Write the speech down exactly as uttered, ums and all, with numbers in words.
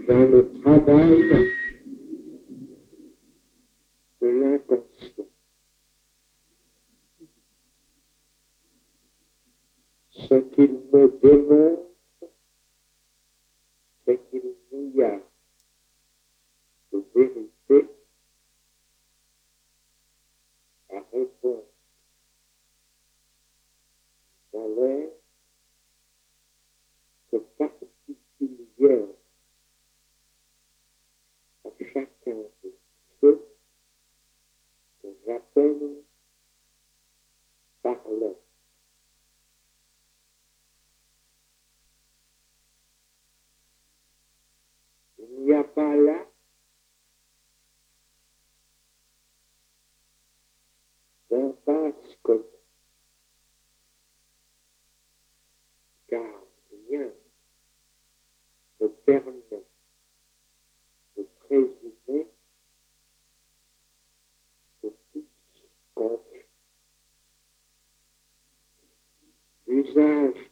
dans le travail de l'inconscient. Ce qu'il me démontre, c'est qu'il n'y a de vérité à répondre dans l'air que particulière à chacun de ceux que j'appelle parleurs. Il n'y a pas là d'impasse commune, car rien ne permet de présumer que tous confient. L'usage